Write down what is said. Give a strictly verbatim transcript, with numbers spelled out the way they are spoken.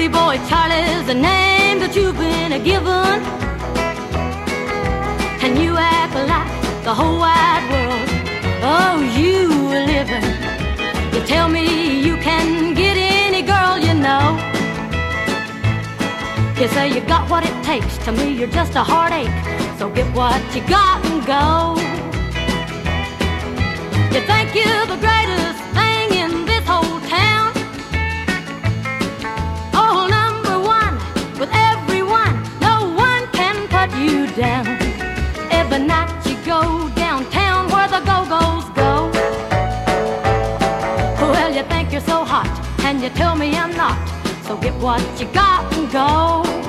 Pretty boy Charlie's the name that you've been given, and you act like the whole wide world, oh, you living. You tell me you can get any girl you know. You say you got what it takes. To me you're just a heartache, so get what you got and go. You think you're the greatest thing in this whole town, oh, number one with everyone, no one can put you down. Every night you go downtown where the go-go's go. Well, you think you're so hot, and you tell me I'm not, so get what you got and go.